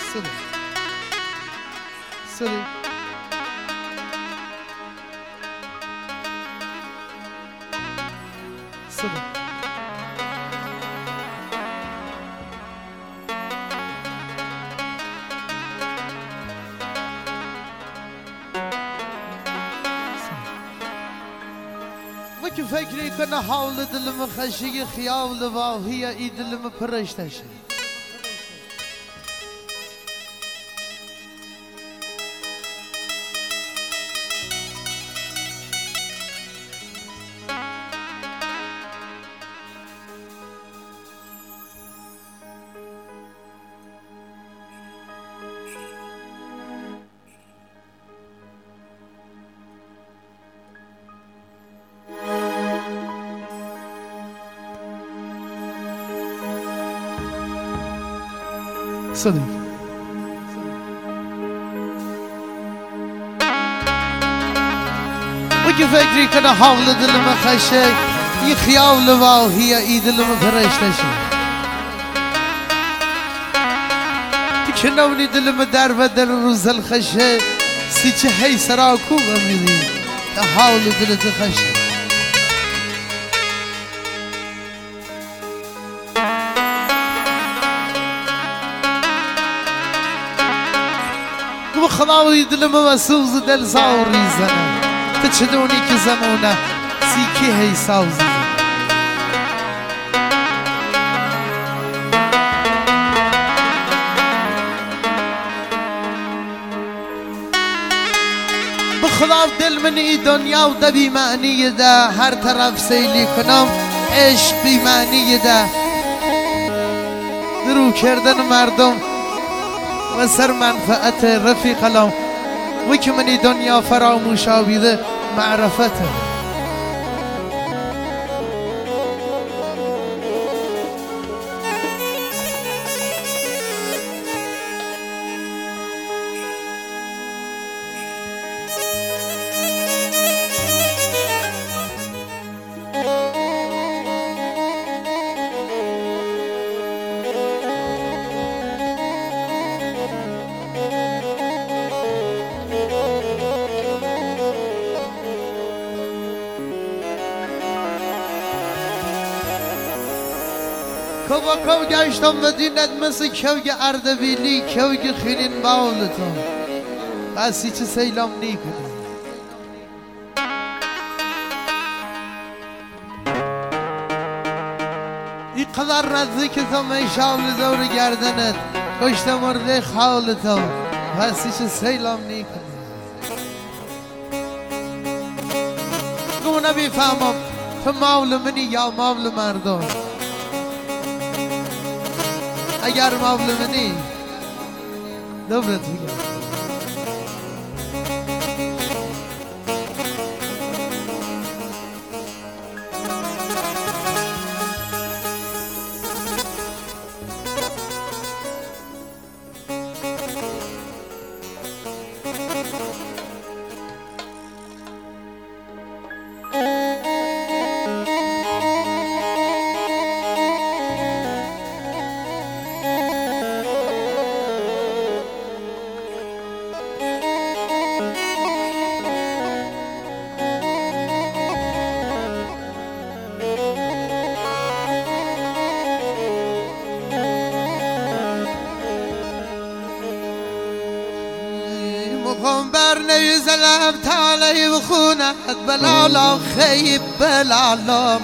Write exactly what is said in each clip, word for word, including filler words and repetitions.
صدق صدق صدق وکی فکری کنه حال دلم خشی خیال واهی ای دلم پرشتشه صدق وکی فکری کنه حال دلم خشه ای خیال واهی ای دلم پرشتشه که نونی دلم در و در روز الخشه سی چه هی سراکو بمیدی که حال دلت خشه خداوی دلم مسوز دل ساوری زنه تو چدونی که زمونه سیکی هی ساوز زنه بخدا دل من ای دنیا و ده بی معنی ده هر طرف سیلی کنم عشق بی معنی ده درو کردن مردم و سر منفعت رفیق لام و که منی دنیا فراموش آویده معرفته کوا کوا گشتم و دیند مثل کوگ اردبیلی کوگ خیلین باولتم بسی چه سیلام نیکنی ای قدر نزدیکتم ای شال دور گردنت کشت مرده خالتم بسی چه سیلام نیکنی گو نبی فهمم تو مول منی یا مول مردم اگر مول منی دبرت میگم مقام بر نيزلم تالي وخونت بلالا خيب بلالا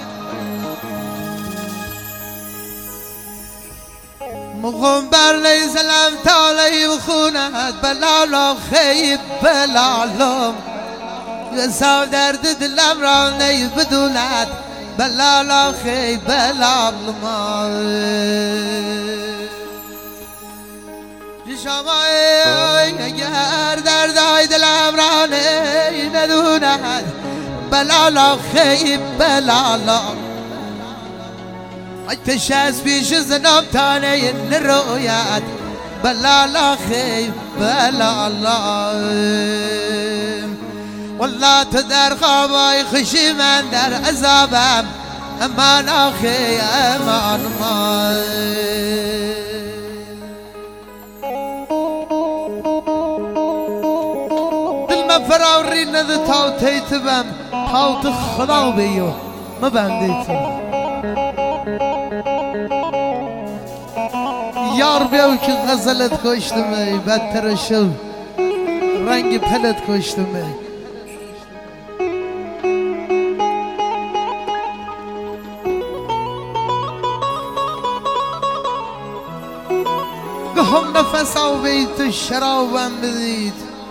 مقام بر نيزلم تالي وخونت بلالا خيب بلالا يساو درد دلم را ني بدونت بلالا خيب بلالا شمای اگر دردای دلم را ندوند بلالا خیب بلالا آتش از پیش زنم تانه نروید بلالا خیب بلالا والله تو در خوابای خوشی من در عذابم امان آخی امان ما داوری نده تاو تیتبم تاو تو خدا بیو ما بندیتم یار بیاو که غزلت کشتمه بدتر شو رنگ پلت کشتمه گهم نفس او بیت شرابم بدید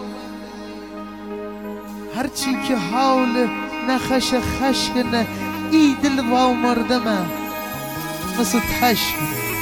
هرچی که حال نخش خشک نه ای دل و مردمه مثل تشک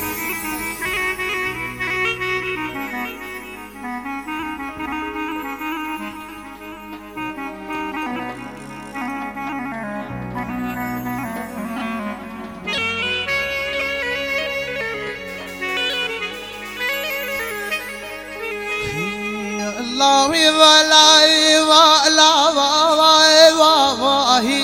الله ولا ولا ولا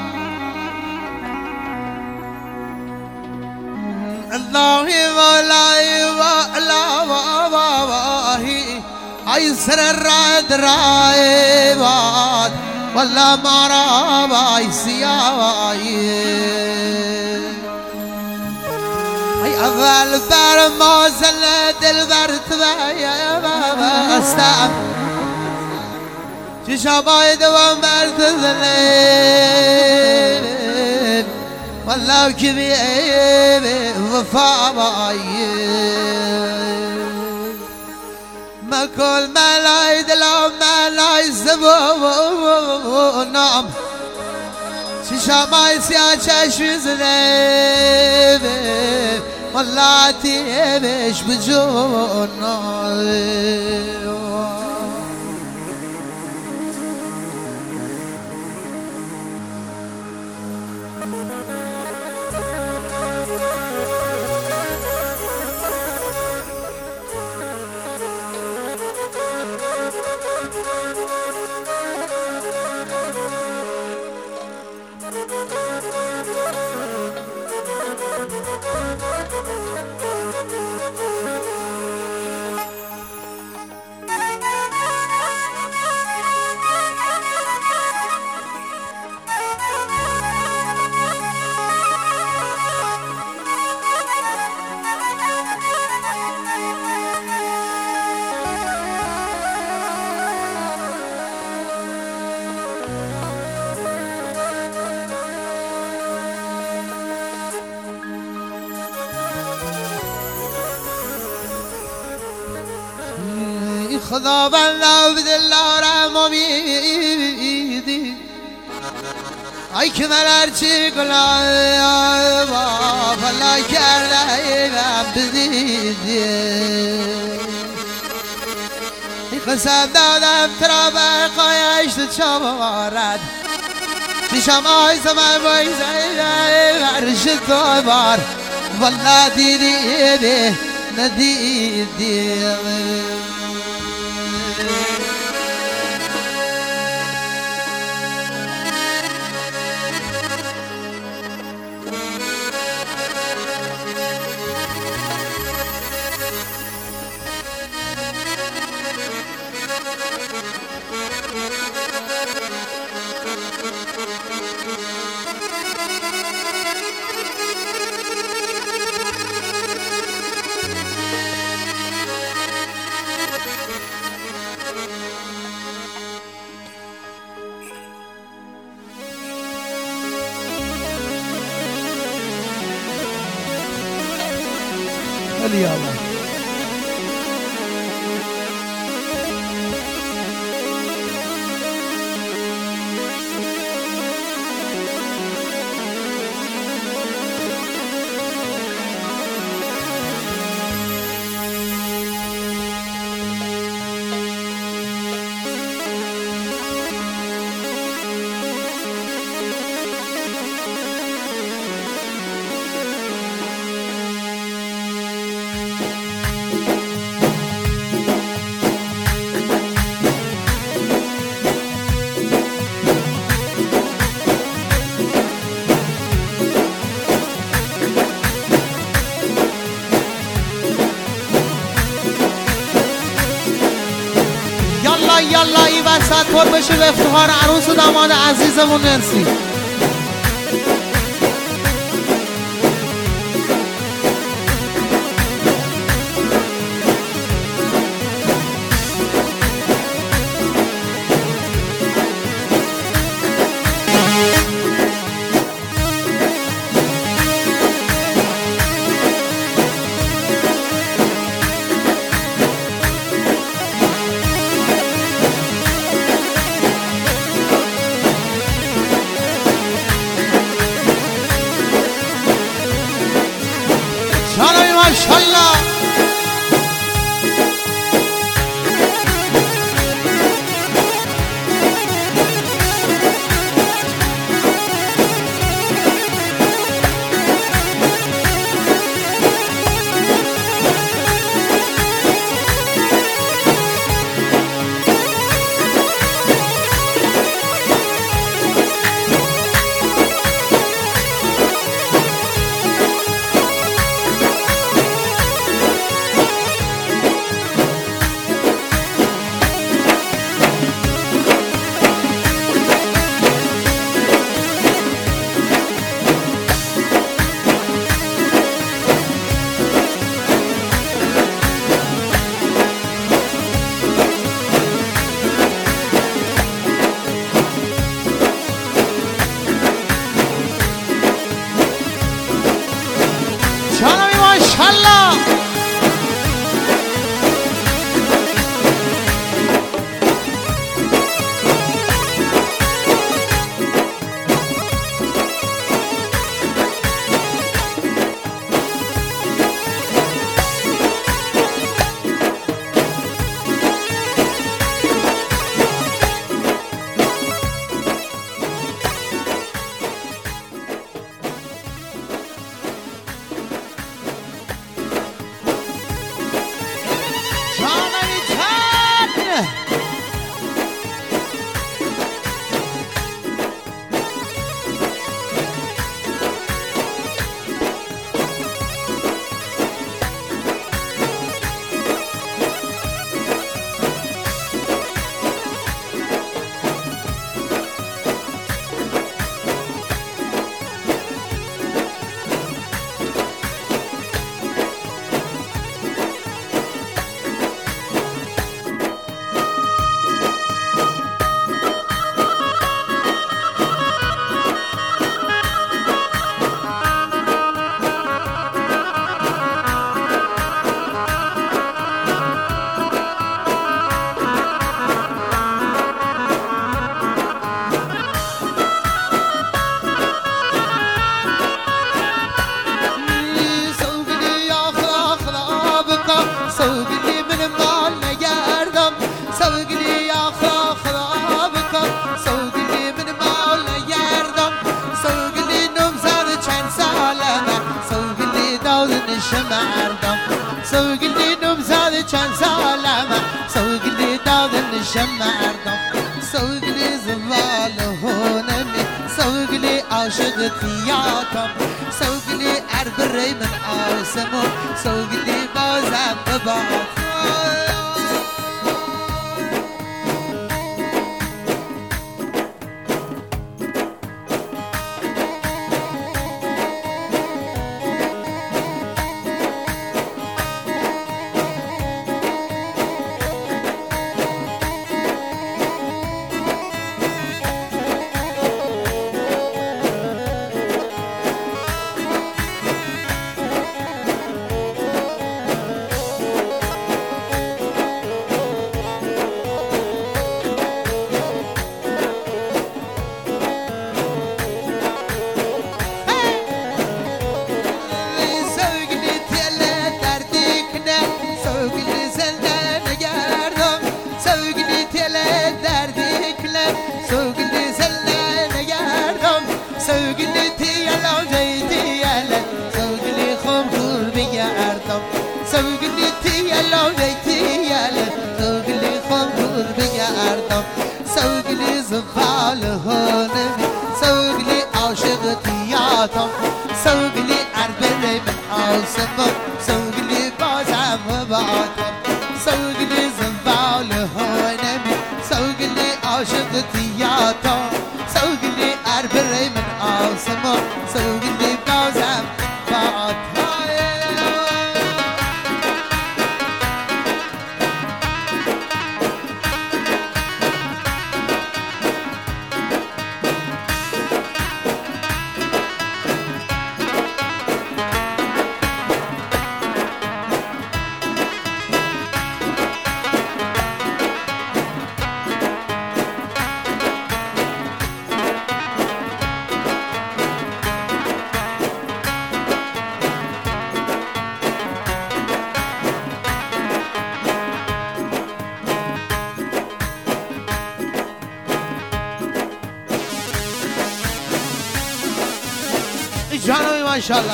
الله ولا ولا ولا ايسر الراد رايبات ولا مرا بايسياي اي اول بر مازل دل برت يا بابا استام شباي دوام برت ذلين والله كبي وفا باي ما كل ما لا يدلو ما لا يزبو نام شباي سيا شوي زلين والله تيبش بجونا خدا بلا بدلارم امیدی ای که من هرچی گلای بلا کرده من بدیدی ای قسم دادم ترا برقایش تو چمارد پیشم آی زمان بای زیده ورش تو بار والله دیدی ندیدی يا الله يلا وسط پر بشه به افتخار عروس و داماد عزیزمون. مرسی. ماشاءالله مردم سوگلی نمزاد چند سالمه سوگلی دادن نشم مردم سوگلی زوال هونمی سوگلی عاشق تیاتم سوگلی عربری من آسمون سوگلی بازم بباتم سوگلی زفال هونمی سوگلی عاشق تیاتم سوگلی عربری من آسمم سوگلی بازم باتم سوگلی زفال هونمی سوگلی جانمی ماشاءالله.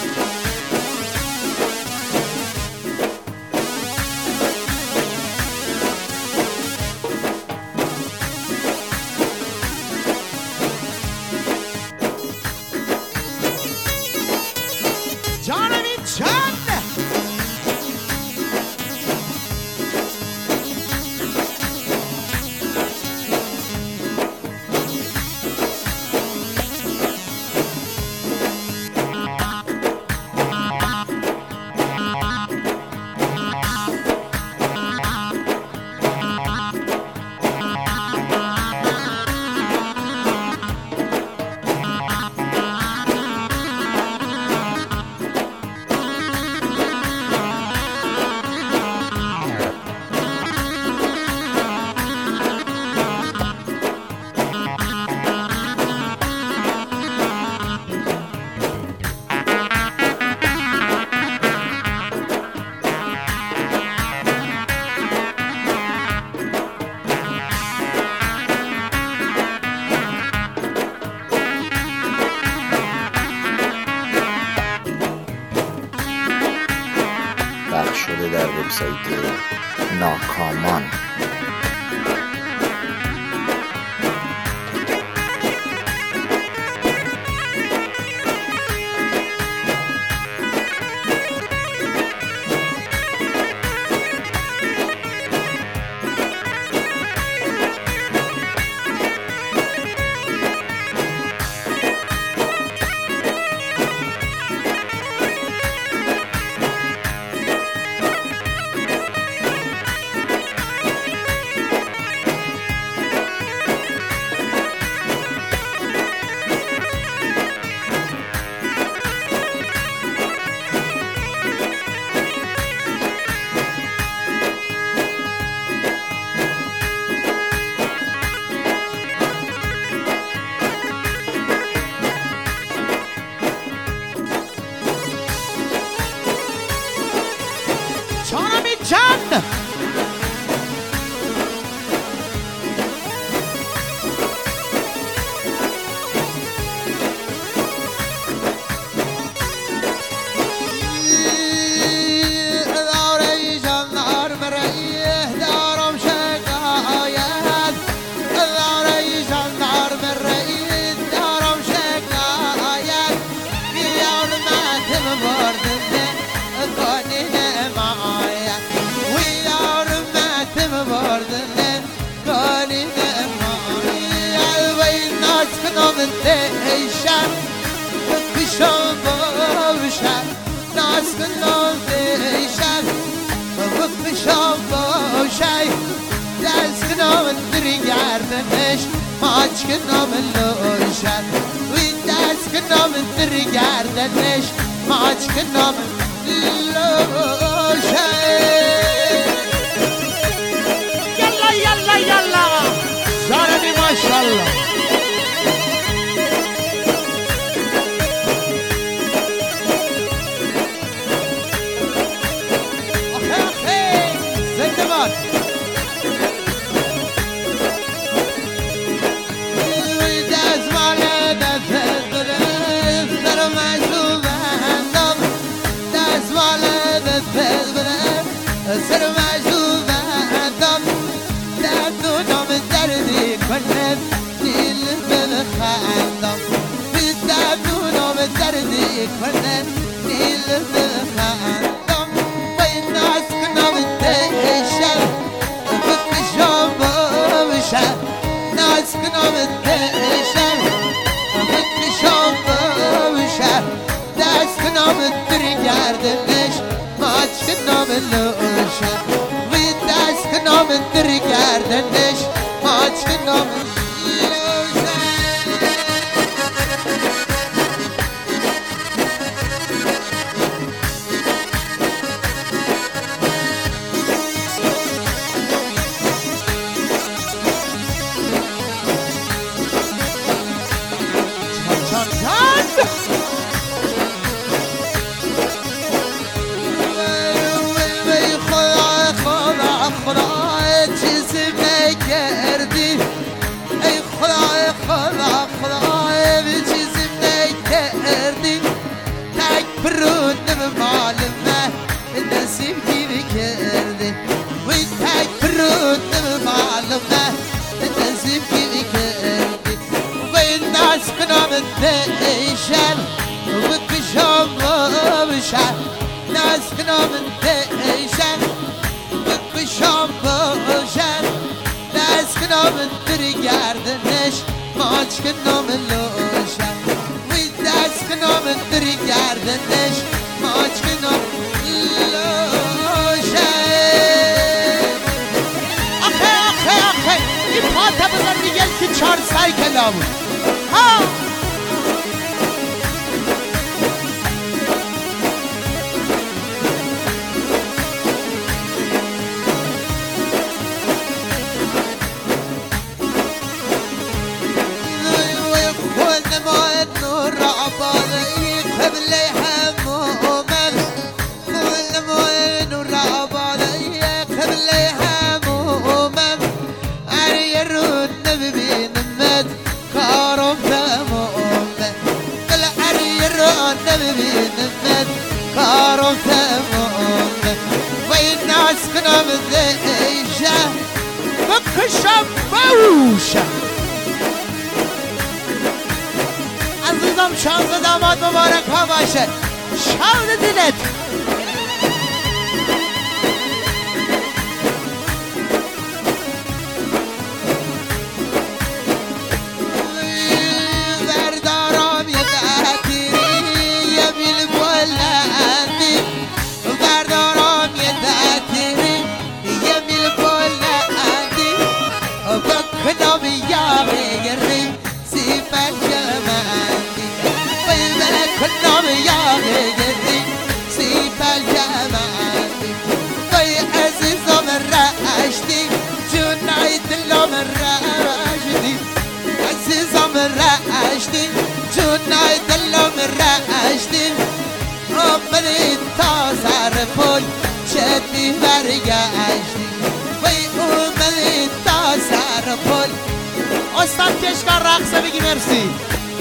جانمی چند شده در وبسایت ناکامان. جان ایشان بکشم باشم ناز کنم ایشان بکشم باشم دست کنم در گردنش ماچ کنم لوشن وی دست کنم در گردنش ماچ کنم لوشن یلا یلا یلا جانبی ماشاءالله. سر معجوب عدم دردونم دردی کنم نیل بخندم دردونم دردی کنم نیل بخندم وی ناز کنم دیشم بکشم باشم ناز کنم دیشم بکشم باشم دست کنم درگه گردنش ماچ کنم لوشن وی دست کنم در گردنش ماچ کنم تيشن وبكشوم بشان ناس كنوم تيشن وبكشوم بشان ناس كنوم تريجاردنش ماچ كنوم لوشن وداس كنوم تريجاردنش ماچ كنوم لوشن آخه آخه آخه این پاتا بزن دیگل که چار سایکلامون ها كارم تمام والناس كنا مذيشة بكشم بوشة عزيزم شانس داماد مبارك ها باشه شاون دلت راشدي جوناي دلهم راشدي عمري تازار پول شدی برگشتی وی عمري تازار پول استاد کشکار رقصه بگی مرسی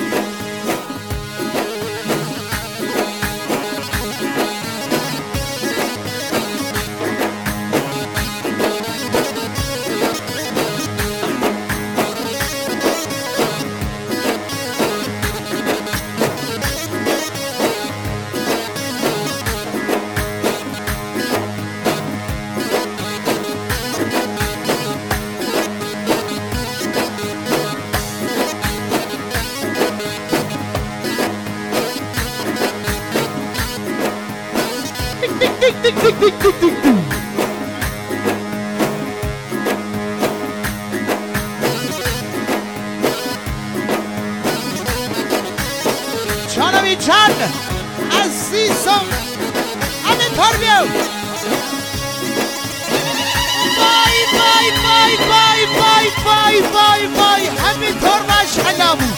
جانمی جان عزیزم همینطور بیاو بای بای بای بای بای بای بای بای همینطور باش علامو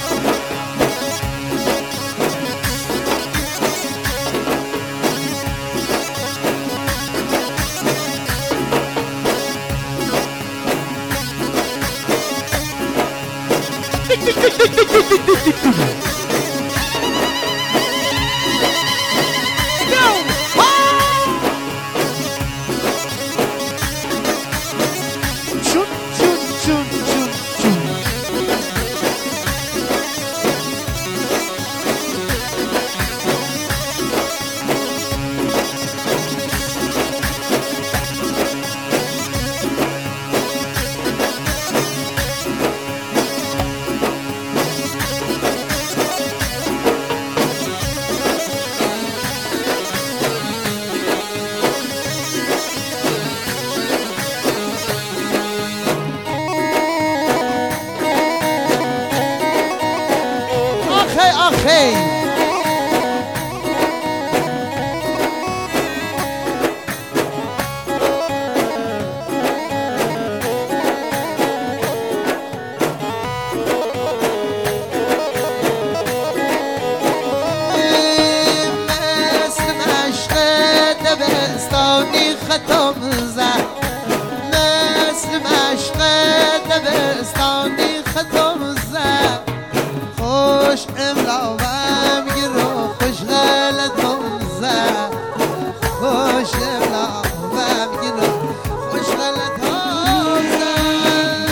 ختم زد مثل مشق دبستانی ختم زد خوش املاوم گرو خوش غلطم زد خوش املاوم گرو خوش غلطم زد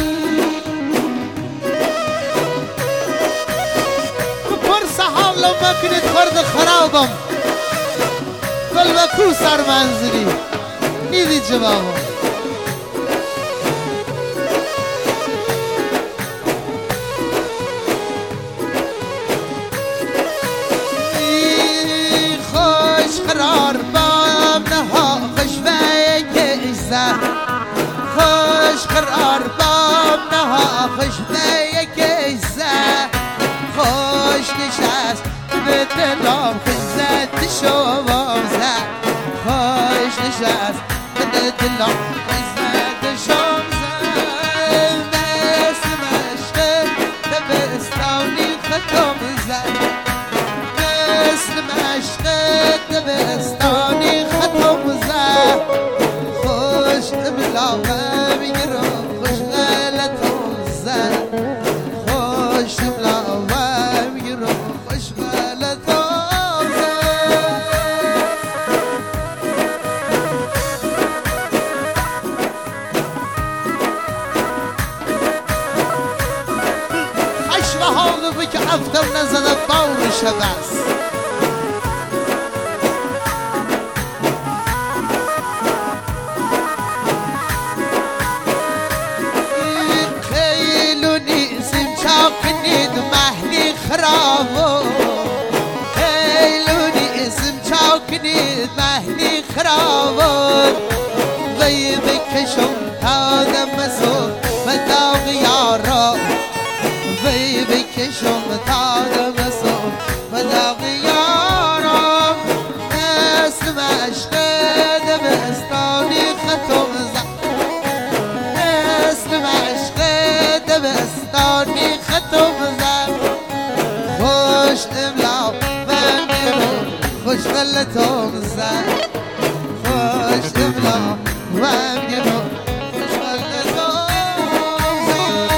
بپرس حالم مکنید خورد خرابم گل و کو سر منزلی نیدی جوابم قرار بام نها خوش ویکیزه خوش قرار بام نها خوش ویکیزه خوش نشست به دلم خزت شوام زد خوش نشست به دلم خزت شوام زد مثل مشق دبستانی ختم زد مثل مشق دبستانی ختم زد خوش املاوه میگرم خوش غلطم زد خوش املاوه میگرم خوش غلطم زد عشق حاله بی که افتم نزده باورش بس خرابو خیلونی اسم چاکنید مهنی خرابو وی بکشم تا دمسو و داغ یارا وی بکشم تا دمسو و داغ یارا مثل مشق دبستانی ختم زد مثل مشق دبستانی ختم زد خوش املاو من گرو خوش غلطم زد خوش املاو من گرو خوش غلطم زد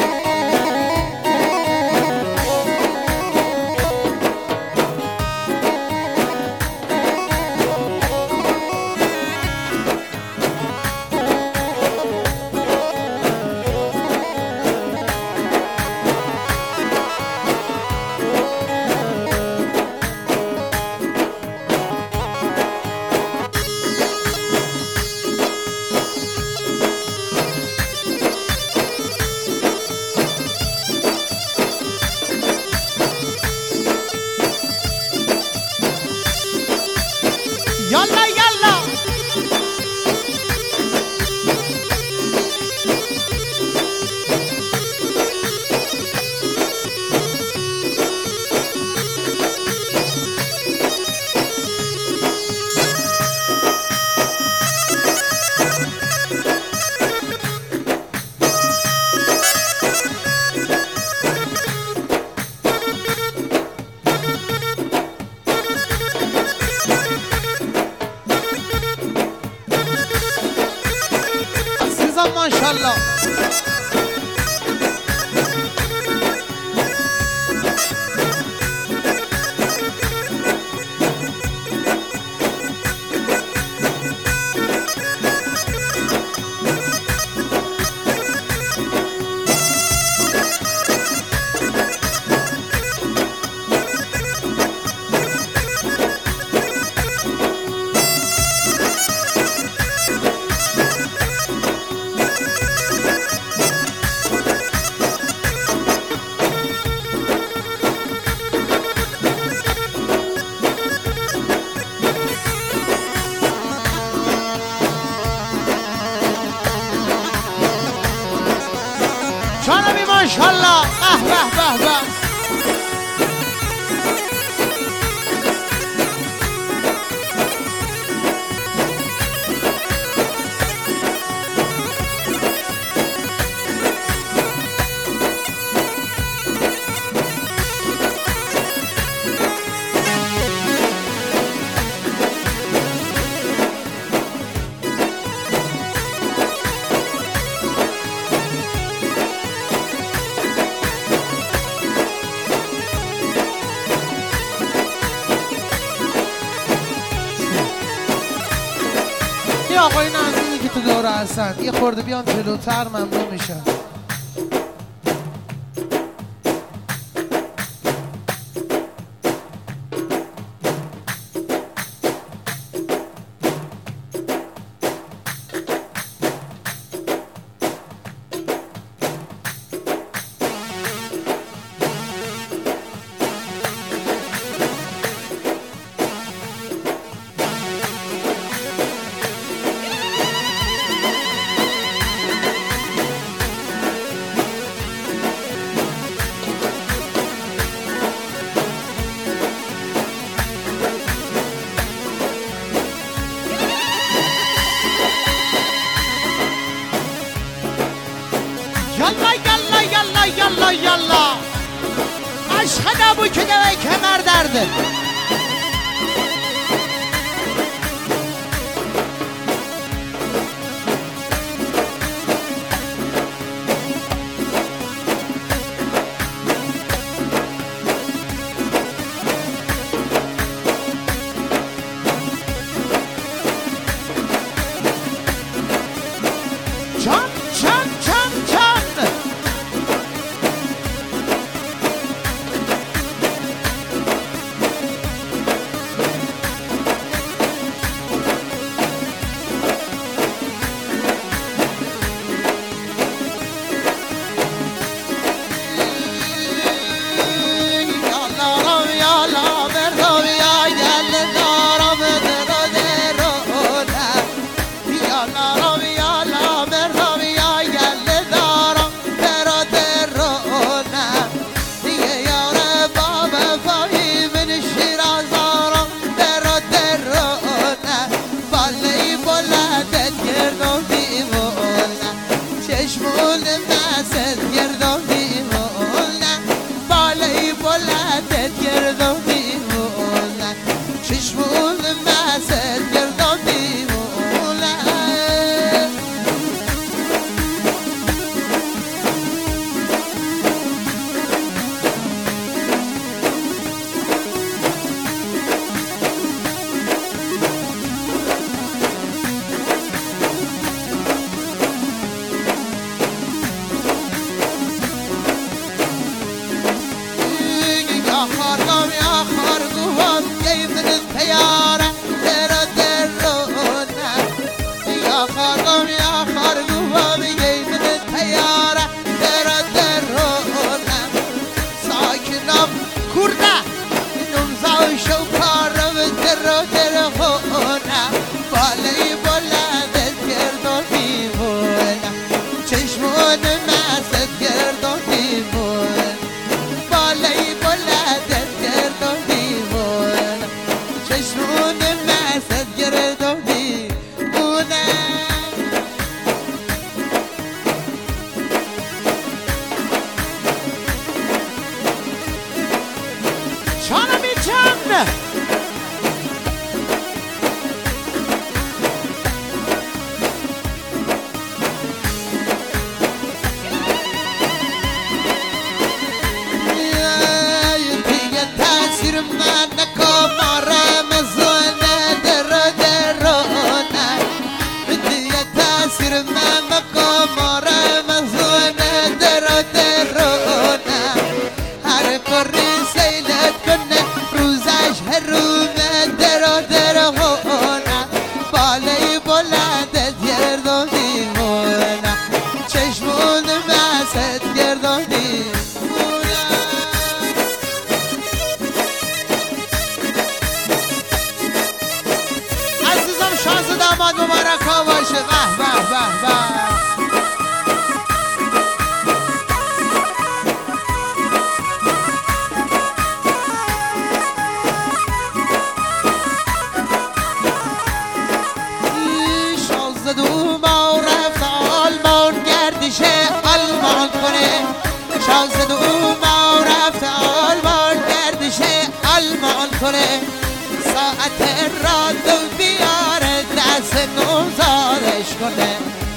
يلا يلا ما شاء الله جانبی ماشاءالله به به به به آقای نزدیکی که تو دوره هستن یه خورده بیان جلوتر ممنون میشن. یالا یالا یالا یالا یالا عشق نبو که دوی کمر درده چان چان چان چان ساعت رادو بیاره دست نوزارش کنه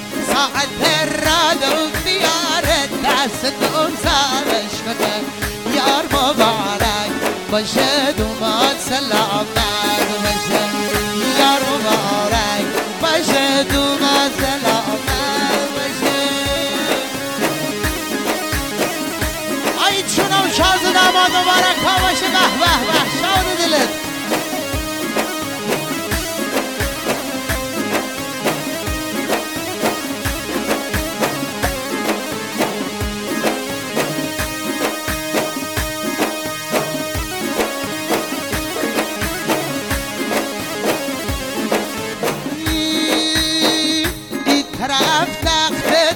ساعت رادو بیاره دست نوزارش کنه یار مبارک باشه دومات سلامت باشه یار مبارک باشه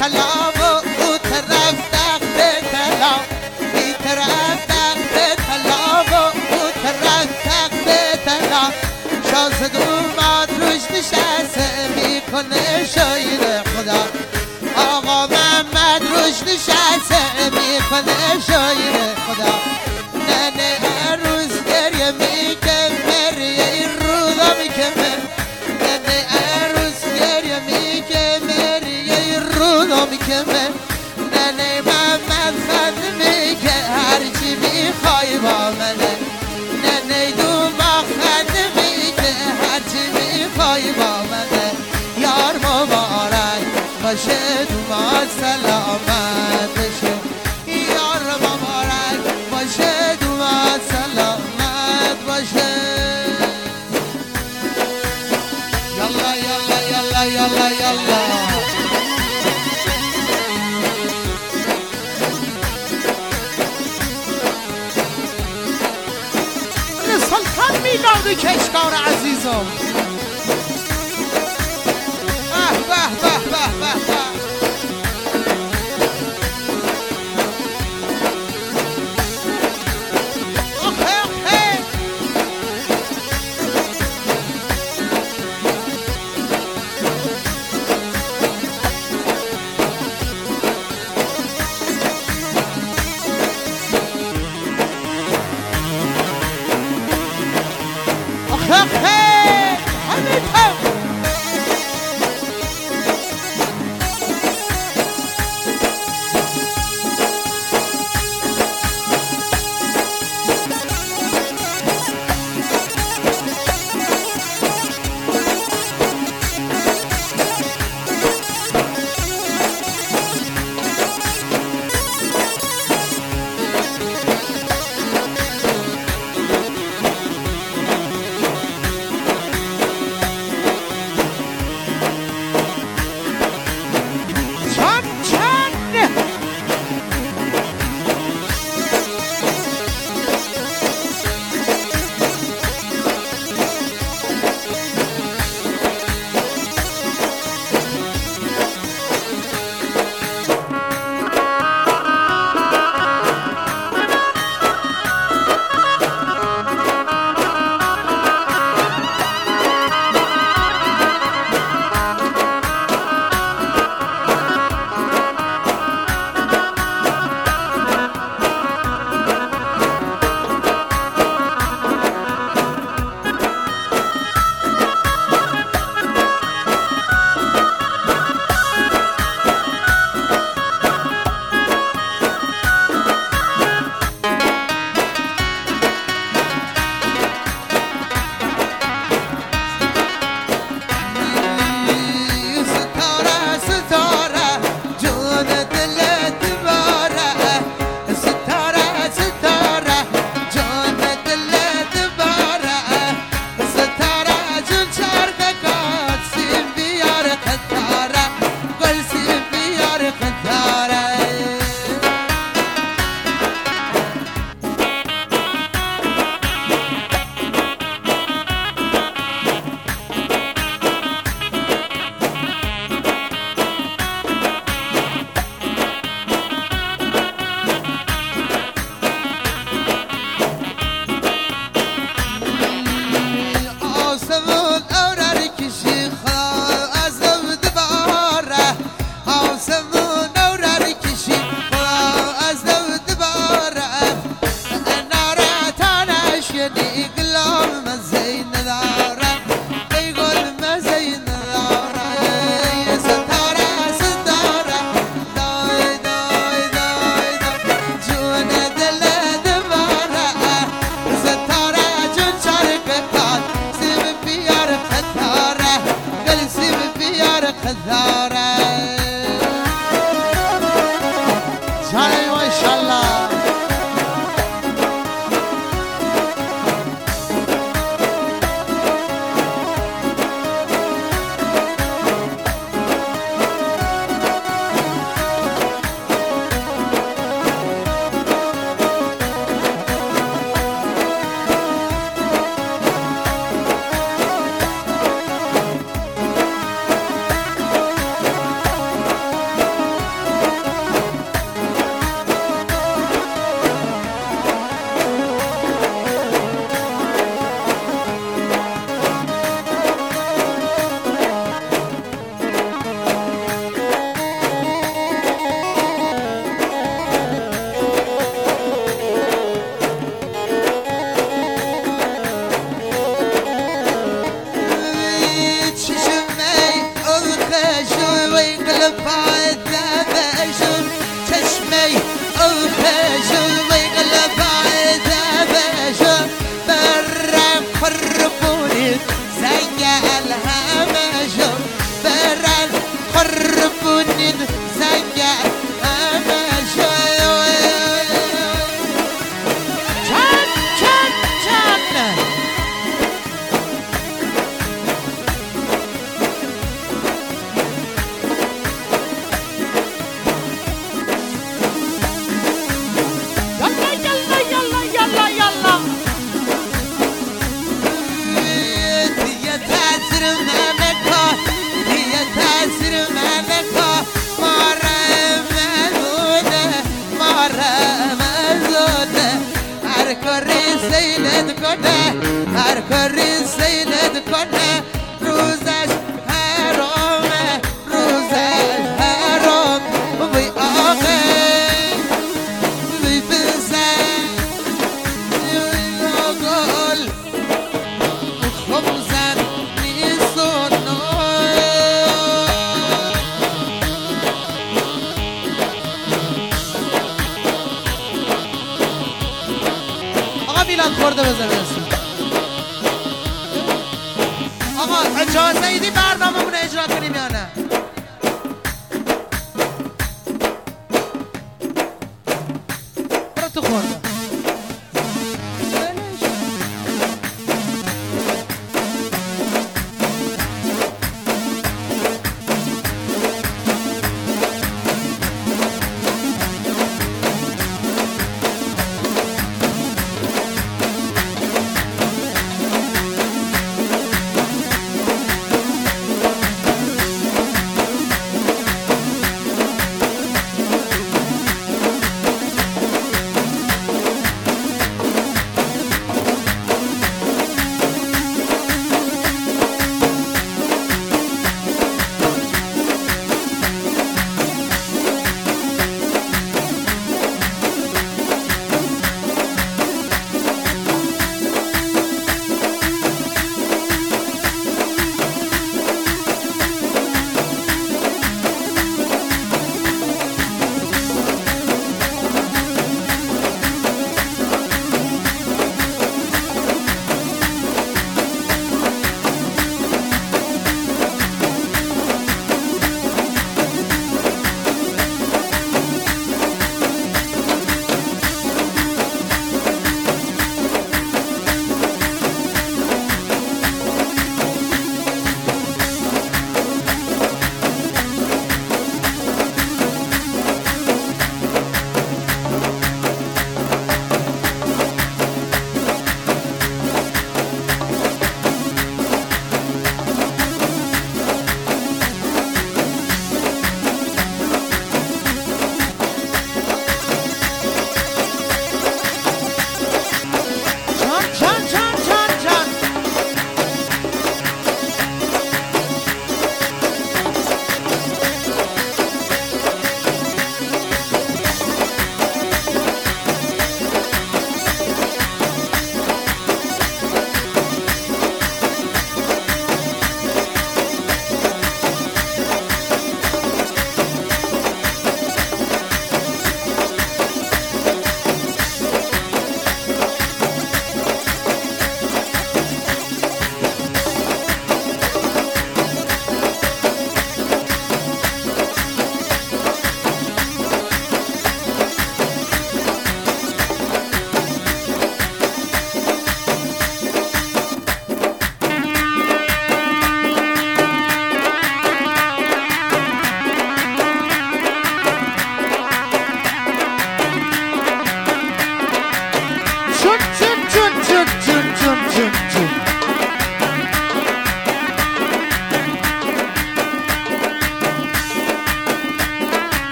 طلا و او طرف تخت طلا این طرف تخت طلا و او طرف تخت طلا شاهزاده اومد روش نشسته میکنه شایر خدا آقا محمد روش نشسته میکنه شایر خدا ننه عروس گریه میکمه یه رودا میکمه ننه عروس گریه میکمه یه رودا میکمه ننه محمد خند میگه هرچی میخوای با منه ننه دوما خند میگه هرچی میخوای با منه یار مبارک باشه دوما سلامت بشه یار مبارک باشه دوما سلامت باشه یالا یالا یالا یالا یالا سلطان میلاد کشکار عزیزم به به به به به به ويقل فايدة بشوف چشمي او بشوف ويقل فايدة بشوف برم خربوني زنقل همشوف برم خربوني زنقل همشوف چند چند چند يلا يلا يلا يلا دیگه تاثیر منکا دیگه تاثیر منکا ماره مزونه ماره مزونه هر کاری سیلت کنه هر کاری سیلت کنه روزش حرامه روزش حرام وی آقا وی بزن وی آقل خمسن نیستون آقا میلاد خورده بزن برسون آقا اجازه ایدی برنامه مونه اجرا کنیم یا نه برو تو خورده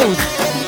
داود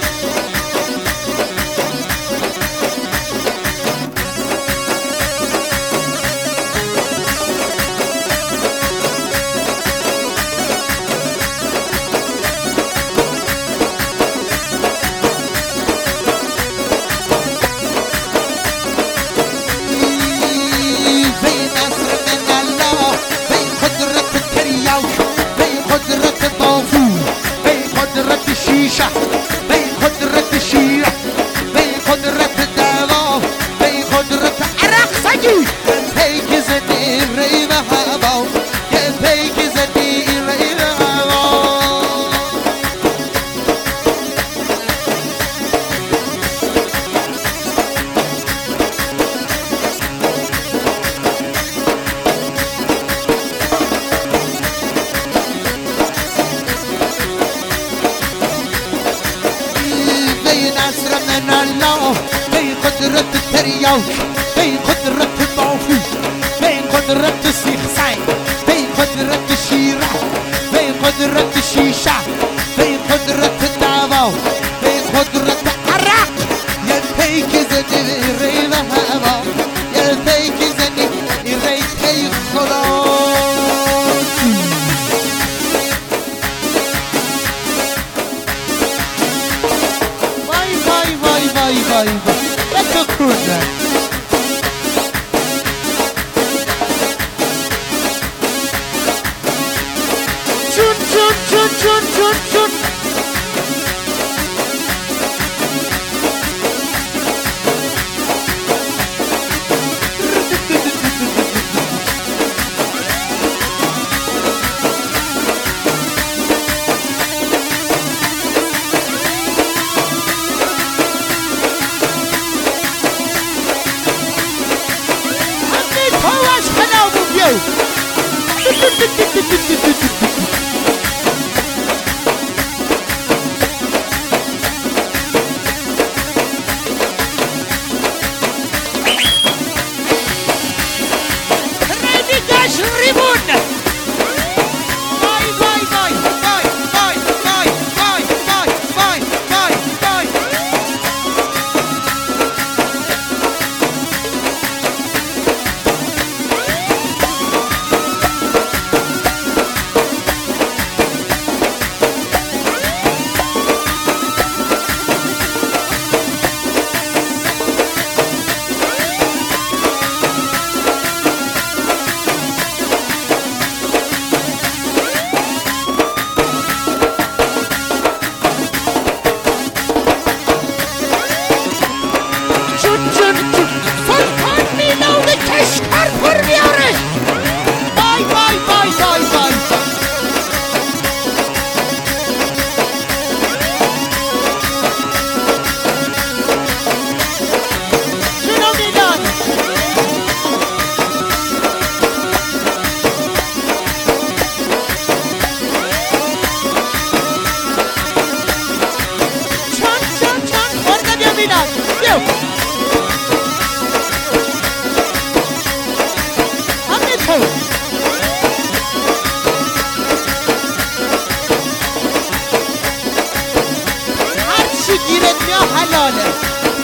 بی قدرت تریاک بی قدرت بافو بی قدرت سیخ سنگ بی قدرت شیره بی قدرت شیشه بی قدرت دوا بی قدرت عرق یه پیک زدی ریو هوا یه پیک زدی ریت خدا وای وای وای وای وای بکو کنه چون چون چون چون چون چون هرچی گیرت میاد حلاله